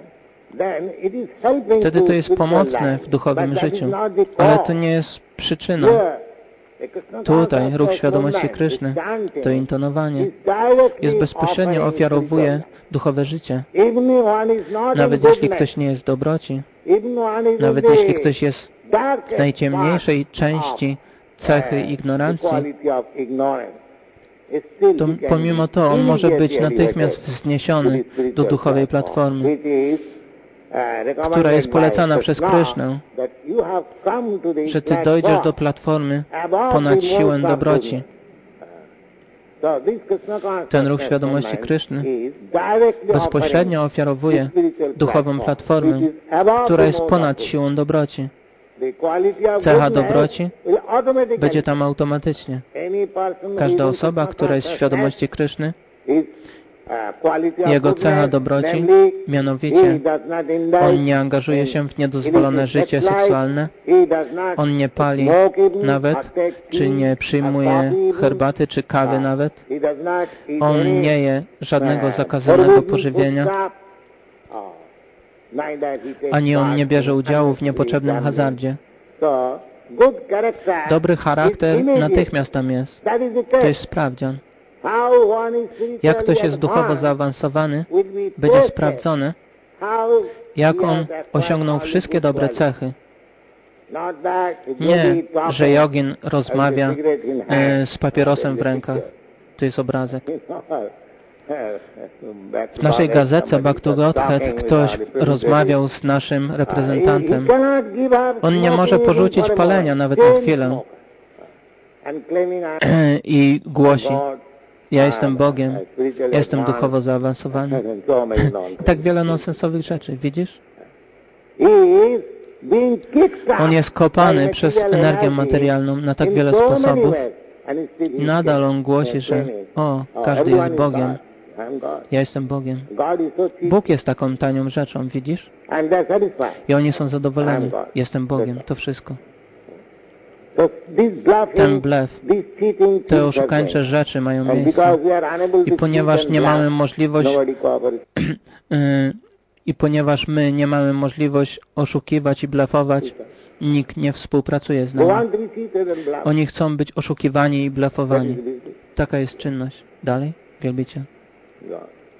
wtedy to jest pomocne w duchowym życiu, ale to nie jest przyczyną. Tutaj ruch świadomości Kryszny, to intonowanie, jest bezpośrednio ofiarowuje duchowe życie. Nawet jeśli ktoś nie jest w dobroci, nawet jeśli ktoś jest w najciemniejszej części cechy ignorancji, to pomimo to on może być natychmiast wzniesiony do duchowej platformy, która jest polecana przez Krysznę, że Ty dojdziesz do platformy ponad siłę dobroci. Ten ruch świadomości Kryszny bezpośrednio ofiarowuje duchową platformę, która jest ponad siłą dobroci. Cecha dobroci będzie tam automatycznie. Każda osoba, która jest w świadomości Kryszny, jego cecha dobroci, mianowicie on nie angażuje się w niedozwolone życie seksualne, on nie pali nawet, czy nie przyjmuje herbaty, czy kawy nawet, on nie je żadnego zakazanego pożywienia, ani on nie bierze udziału w niepotrzebnym hazardzie. Dobry charakter natychmiast tam jest. To jest sprawdzian. Jak ktoś jest duchowo zaawansowany, będzie sprawdzone, jak on osiągnął wszystkie dobre cechy. Nie, że jogin rozmawia e, z papierosem w rękach. To jest obrazek. W naszej gazetce Bhakti Godhead ktoś rozmawiał z naszym reprezentantem. On nie może porzucić palenia nawet na chwilę i głosi: ja jestem Bogiem, ja jestem duchowo zaawansowany. Tak wiele nonsensowych rzeczy, widzisz? being kicked On up jest by kopany przez material energię energy materialną na tak in wiele so many sposobów. ways. And it's still he's Nadal on saying, głosi, he's że saying, o, oh, każdy everyone jest is Bogiem. God. I'm God. Ja jestem Bogiem. God is so cheap. Bóg jest taką tanią rzeczą, widzisz? And they're satisfied. I oni są zadowoleni. I'm God. Jestem Bogiem, to wszystko. So this bluffing, Ten blef, these cheating te things are oszukańcze going. rzeczy mają And miejsce. because we are unable I to ponieważ cheat nie and mamy bluff, możliwość nobody cooperates. y, i ponieważ my nie mamy możliwość oszukiwać i blefować, nikt nie współpracuje z They nami. want to be cheated and bluffed. Oni chcą być oszukiwani i That blefowani. is business. Taka jest czynność. Dalej, wielbicie. God.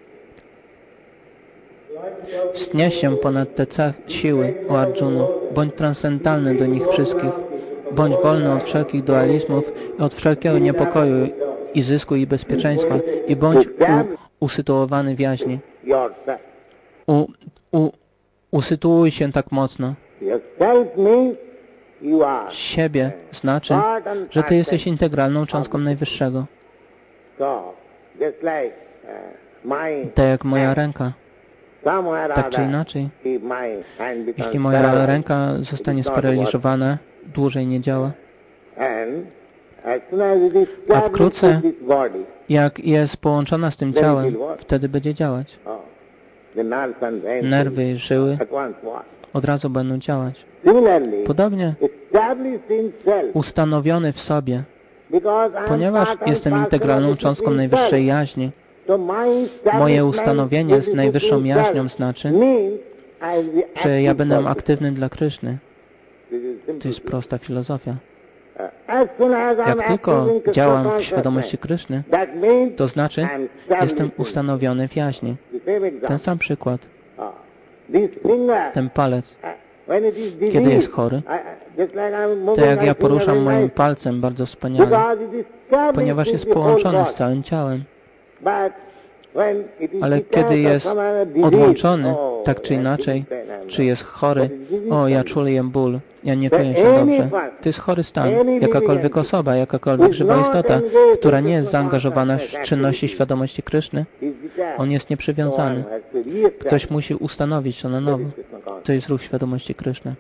Wznieś się ponad te cech siły, o Arjuno. Bądź transcendentalny do nich wszystkich. Bądź wolny od wszelkich dualizmów i od wszelkiego niepokoju i zysku i bezpieczeństwa. I bądź u, usytuowany w jaźni. Yourself. U, u, usytuuj się tak mocno. Yourself means you are. Siebie znaczy, że Ty jesteś integralną cząstką Najwyższego. So, just like uh, my Tak jak moja ręka. somewhere or Tak czy other, inaczej, if my hand becomes jeśli moja paralyzed, ręka zostanie it is not sparaliżowana, dłużej nie działa. And as soon as it is A established wkrótce, with this body, jak jest połączona z tym ciałem, wtedy będzie działać. oh, the nerves and veins Nerwy i żyły at once what? od razu będą działać. Similarly, Podobnie established in self, ustanowiony w sobie, because I am ponieważ part and jestem parcel integralną of the cząstką supreme Najwyższej self. jaźni, So my establishment moje ustanowienie z with the Najwyższą supreme jaźnią self znaczy, means I will be że ja active będę for aktywny dla Kryszny. this. This is simple. To jest prosta filozofia. Uh, as soon as I'm Jak tylko active in Krishna działam w consciousness, świadomości Kryszny, that means to znaczy, I'm established jestem in ustanowiony w jaźni. the same Ten example. sam przykład, Ah, this finger, ten palec, uh, when it is kiedy diseased, jest chory, I- I- just like I'm moving to jak my ja finger poruszam very moim nice, palcem bardzo wspaniale, because it is established ponieważ in jest the whole połączony body. z całym ciałem. But when it is Ale detached kiedy of jest some other disease, odłączony, oh, tak czy that inaczej, is pain and czy jest chory, loss. o, ja czuję ból, ja nie czuję się dobrze. To jest chory stan. Jakakolwiek osoba, jakakolwiek żywa istota, która nie jest zaangażowana w czynności świadomości Kryszny, Is detached. on jest nieprzywiązany. So one has to reestablish. Ktoś musi ustanowić to na nowo. To jest ruch świadomości Kryszny.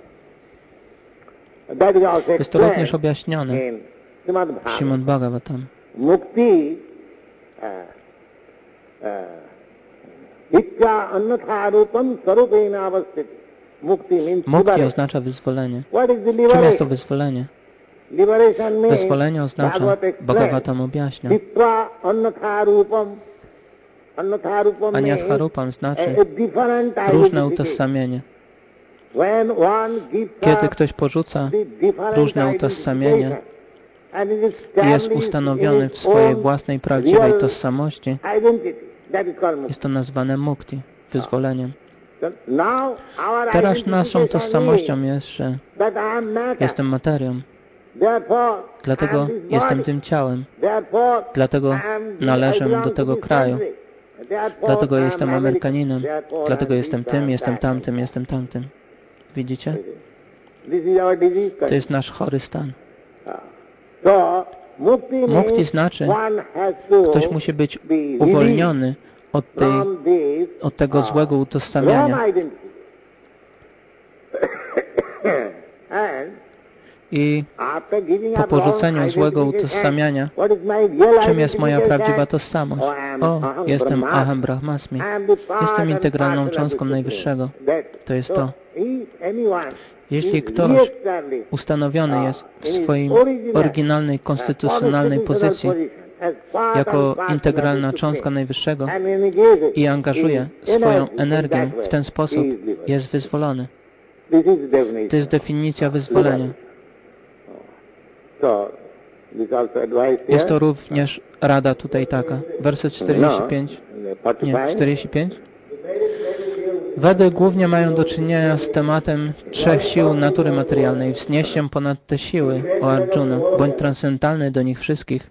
That is also Jest to również explained objaśnione in Srimad w Bhagavatam. Śrimad Bhagavatam. Mukti, uh, uh, Itya annatharupam sarupena avasthiti. Mukti means Mukti liberation. oznacza wyzwolenie. What is the Czym jest to liberation? wyzwolenie? Liberation means, Wyzwolenie oznacza, Bhagavad explains, Bhagavatam objaśnia, Itya annatharupam. Annatharupam means Aniatharupam znaczy a, a different różne identification. utożsamienie. When one gives Kiedy up ktoś porzuca the different różne utożsamienie identification and is i jest established ustanowiony in w his swojej own własnej prawdziwej real tożsamości, identity, that is called mukti. jest to nazwane mukti, wyzwoleniem. So now our Teraz naszą identification tożsamością is jest, że that I am matter. jestem materią, Therefore, I dlatego am this jestem body. tym ciałem, Therefore, dlatego I am the- należę I belong do to tego this kraju, country. Therefore, dlatego I am jestem American. Amerykaninem, Therefore, dlatego I am jestem this, tym, I jestem am tamtym, that. jestem tamtym. Widzicie? This is our disease To condition. jest nasz chory stan. So, mukti, Mukti means znaczy, one has to ktoś musi być be released uwolniony od, tej, from this od tego złego wrong utożsamiania. identity. And I after giving po up wrong porzuceniu złego identification, utożsamiania, what is my real czym jest moja prawdziwa identification? tożsamość? Oh, I am O, Aham jestem Brahmasmi. Aham Brahmasmi. I am the part Jestem and integralną parcel of cząstką the Najwyższego. Supreme. That- To jest so, to. if anyone Jeśli is ktoś re-established, ustanowiony jest w in his swoim original, oryginalnej, konstytucjonalnej constitutional pozycji position, as part jako and parcel integralna of the cząstka Supreme, Najwyższego and engages i angażuje in swoją energy in energię that way, w ten sposób, he is liberated. jest wyzwolony. This is the definition. To jest definicja wyzwolenia. So, this also advice here. Jest to również rada tutaj taka. Werset czterdzieści pięć. No, Nie, czterdzieści pięć. Wedy głównie mają do czynienia z tematem trzech sił natury materialnej. Wznieś się ponad te siły, o Arjuna, bądź transcendentalny do nich wszystkich.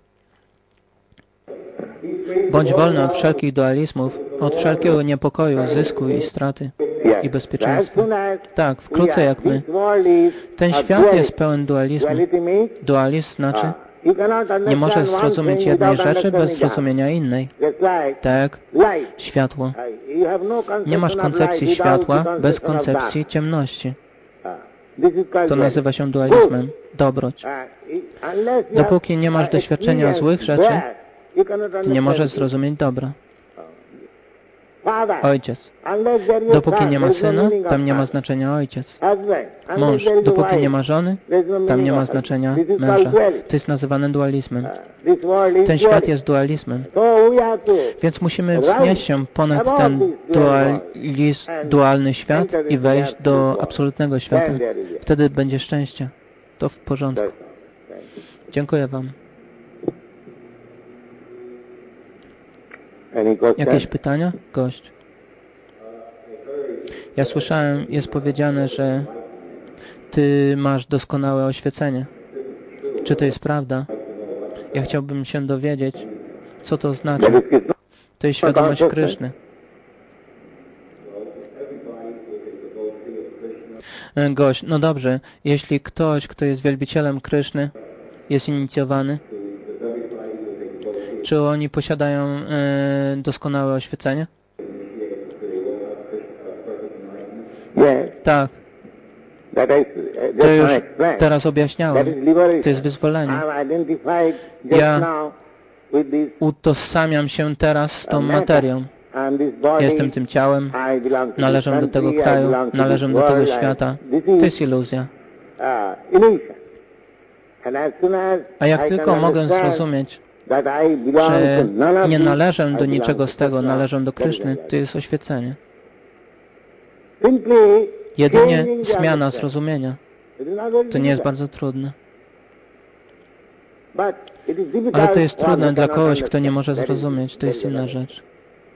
Bądź wolny od wszelkich dualizmów, od wszelkiego niepokoju, zysku i straty i bezpieczeństwa. Tak, wkrótce jak my. Ten świat jest pełen dualizmu. Dualizm znaczy, nie możesz zrozumieć jednej rzeczy bez zrozumienia innej. Tak, światło. Nie masz koncepcji światła bez koncepcji ciemności. This is called To dualism. nazywa się dualizmem. Dobroć. Uh, i- unless you Dopóki nie masz have, uh, doświadczenia złych rzeczy, experienced bad, you cannot ty nie understand możesz it. zrozumieć dobra. Father, Ojciec. unless there is a Dopóki son, nie ma there is no syna, meaning of tam nie ma father. znaczenia ojciec. Husband, unless Mąż. there is a Dopóki wife, nie ma żony, there is no tam meaning nie ma of husband. znaczenia This is called męża. dualism. To jest nazywane dualizmem. Uh, this world is Ten świat dualism. jest dualizmem. So we have to Więc musimy rise wznieść się ponad above ten this dual world dualiz, and dualny świat enter i into wejść the do absolute world. absolutnego świata. Then there is it. Wtedy będzie szczęście. To w porządku. That's all. Thank you. Dziękuję Wam. Any question? Jakieś pytania? Gość. Ja słyszałem, jest powiedziane, że Ty masz doskonałe oświecenie. Czy to jest prawda? Ja chciałbym się dowiedzieć, co to znaczy. That is Krishna. To jest świadomość Kryszny. E, Gość, no dobrze, jeśli ktoś, kto jest wielbicielem Kryszny, jest inicjowany, czy oni posiadają e, doskonałe oświecenie? Yes, Tak, that I uh, to just już now explained. teraz That objaśniałem. is liberation. To jest wyzwolenie. I identified just Ja now with this Utożsamiam się teraz z tą uh, matter. materią. And this body, Jestem tym ciałem, I belong to należę this do tego country, I kraju, belong to należę this do tego world, świata. and This To is jest iluzja. uh, illusion. And as soon as A jak I tylko can mogę understand zrozumieć, that I belong że to none of nie these, należę I do belong niczego to z tego, Krishna, należę do that is Kryszny, the to jest oświecenie. Simply Jedynie changing the zmiana understanding. zrozumienia. It is not very To nie jest difficult. bardzo trudne. But it is difficult Ale to jest for one trudne who dla cannot kogoś, kto nie understand. może That is- zrozumieć. To jest that is inna another. rzecz.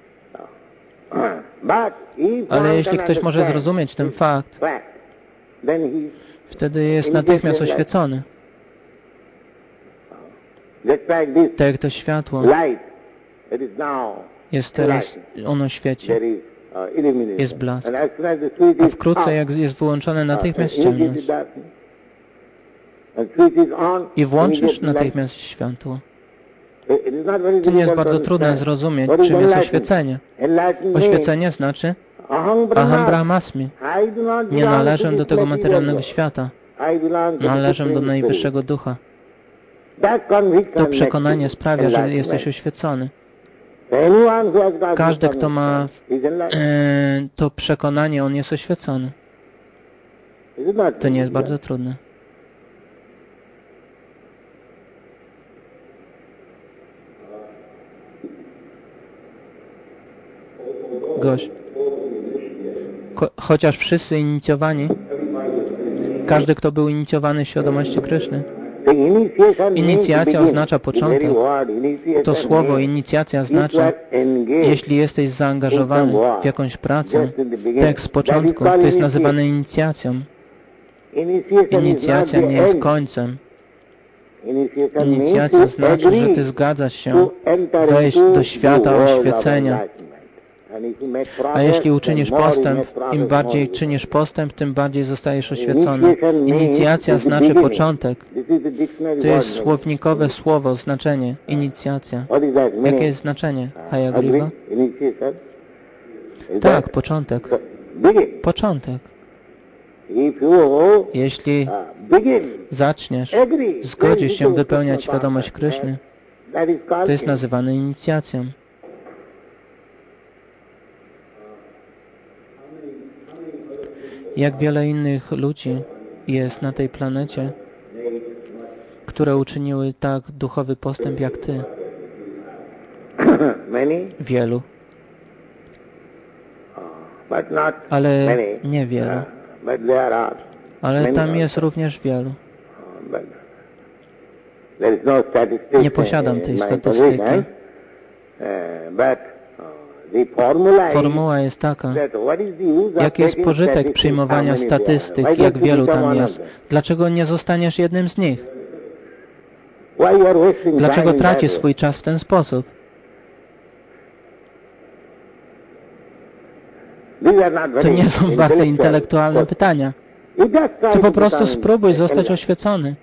But if one Ale jeśli can ktoś może understand zrozumieć ten this fakt, fact, then he wtedy jest natychmiast oświecony. just like this Tak jak to światło light that is now jest teraz, ono świeci. there is uh, illumination. Jest blask. And as soon as the switch A is wkrótce off, jak jest wyłączone, uh, natychmiast immediately ciemność. darkness. And switch is on, I włączysz immediately light. natychmiast światło. It- it is not very To nie jest difficult bardzo to trudne understand. zrozumieć, What is czym jest enlightenment? oświecenie. Enlightenment means Oświecenie znaczy aham brahma. Aham Brahmasmi. I do not Nie belong należę to do this tego material materialnego world. świata. I belong to the Należę do Supreme Najwyższego Spirit. Ducha. That conviction To przekonanie makes sprawia, że enlightenment. jesteś oświecony. Anyone who has got Każdy, this kto ma conviction is enlightened. e, to przekonanie, on jest oświecony. Is it not To nie jest true? bardzo trudne. Gość. Ko- chociaż wszyscy inicjowani, każdy, kto był inicjowany w świadomości Kryszny, The initiation Inicjacja means to begin. oznacza The początek. very word initiation to słowo means inicjacja if you znaczy, are engaged jeśli jesteś zaangażowany w jakąś pracę, just in the beginning, tak jak z początku, to jest nazywane inicjacją. Initiation is not Inicjacja the nie jest end. końcem. Initiation means Inicjacja to znaczy, że agree ty zgadzasz się to enter wejść into do the świata world of oświecenia. enlightenment. And if you make A progress, jeśli then uczynisz more you postęp, make progress, im more bardziej you- czynisz postęp, tym bardziej zostajesz oświecony. Initiation means Inicjacja to the znaczy beginning. początek. This is the dictionary To jest word meaning. słownikowe słowo, znaczenie. Inicjacja. What is that meaning? Jakie jest znaczenie? Hayagriva? Agree? Initiation? Is Tak, that początek. the begin? Początek. If you Jeśli uh, begin, zaczniesz, agree, zgodzisz się then wypełniać Krishna świadomość consciousness, Kryszny, that is called to jest in- nazywane inicjacją. Jak wiele innych ludzi jest na tej planecie, które uczyniły tak duchowy postęp jak Ty? many, Wielu, but not ale many. niewielu. Uh, but there are. Ale many tam also. jest również wielu. Uh, but there is no statistics Nie posiadam in tej my statystyki. position, uh, but uh, the formula is Formuła jest taka, that what is the use of jaki jest taking pożytek statistics, przyjmowania how many there are? statystyk, Why jak don't you wielu become tam one of jest? them? Dlaczego nie zostaniesz jednym z nich? Why you are wasting time Dlaczego in tracisz that way? swój czas w ten sposób? These are not very To nie są bardzo intellectual intelektualne questions. pytania. You just try Ty to po prostu become spróbuj zostać enlightened. oświecony.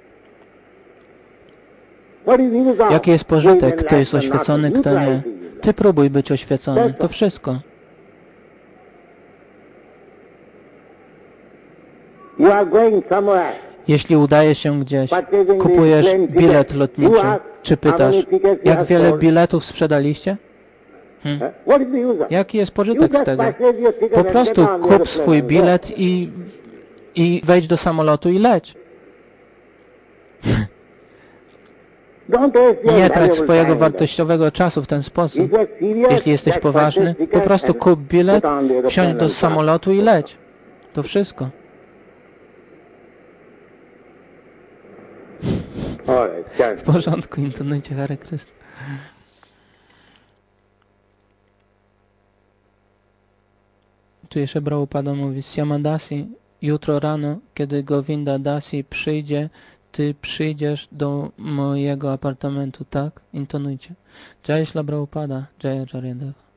What is the use of Jaki jest being pożytek, kto jest enlightened, not oświecony, you kto try nie? to use that. Ty próbuj być oświecony. To wszystko. You are going somewhere. Jeśli udaje się gdzieś, kupujesz bilet lotniczy, czy pytasz, jak wiele biletów sprzedaliście? Hmm. What is the use of? Jaki jest pożytek z tego? Po prostu kup swój bilet i, i wejdź do samolotu i leć. Nie trać swojego wartościowego czasu w ten sposób. Jeśli jesteś poważny, po prostu kup bilet, wsiądź do samolotu i leć. To wszystko. W porządku, intonujcie Hare Krishna. Tu jeszcze Prabhupada mówi, Syamadasi, jutro rano, kiedy Govinda Dasi przyjdzie, ty przyjdziesz do mojego apartamentu, tak? Intonujcie. Jai Shri Prabhupada, Jai Acharya Deva.